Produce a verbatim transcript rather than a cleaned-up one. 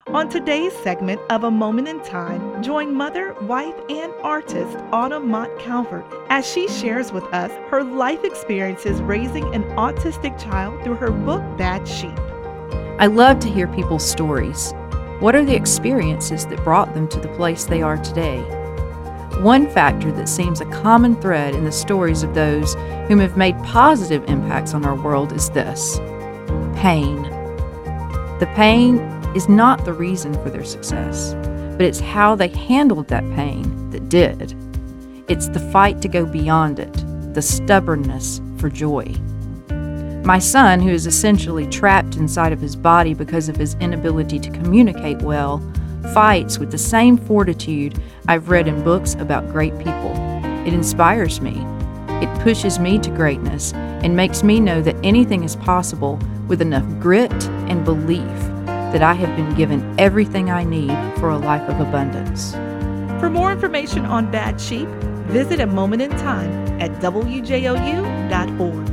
On today's segment of A Moment in Time, join mother, wife, and artist Autumn Mott Calvert as she shares with us her life experiences raising an autistic child through her book, Bad Sheep. I love to hear people's stories. What are the experiences that brought them to the place they are today? One factor that seems a common thread in the stories of those whom have made positive impacts on our world is this: pain. The pain is not the reason for their success, but it's how they handled that pain that did. It's the fight to go beyond it, the stubbornness for joy. My son, who is essentially trapped inside of his body because of his inability to communicate well, fights with the same fortitude I've read in books about great people. It inspires me. It pushes me to greatness and makes me know that anything is possible with enough grit and belief that I have been given everything I need for a life of abundance. For more information on Bad Sheep, visit A Moment in Time at W J O U dot org.